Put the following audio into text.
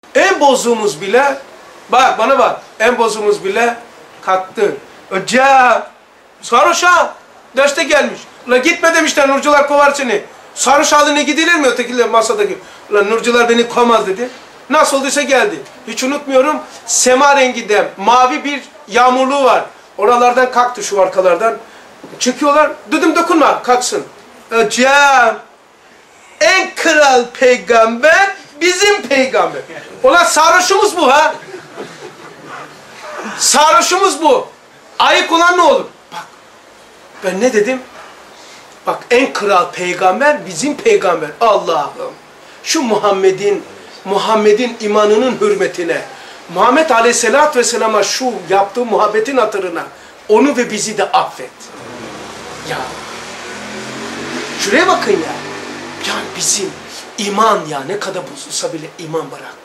En bozuğumuz bile, bak bana bak, en bozuğumuz bile kalktı. Hocam, sarhoş ha, derste gelmiş. Ulan gitme demişler, Nurcular kovar seni. Sarhoş haline gidilir mi ötekiler masadaki? Ulan Nurcular beni kovmaz dedi. Nasıl olduysa geldi. Hiç unutmuyorum, sema renginde mavi bir yağmurluğu var. Oralardan kalktı, şu arkalardan. Çıkıyorlar, dedim dokunma, kalksın. Hocam, en kral peygamber bizim peygamber. Ulan sarhoşumuz bu ha. Sarhoşumuz bu. Ayık olan ne olur? Bak, ben ne dedim? Bak, en kral peygamber bizim peygamber. Allah'ım. Şu Muhammed'in imanının hürmetine, Muhammed Aleyhisselatü Vesselam'a şu yaptığı muhabbetin hatırına onu ve bizi de affet. Ya. Şuraya bakın ya. Yani bizim iman ya ne kadar bozulsa bile iman bırak.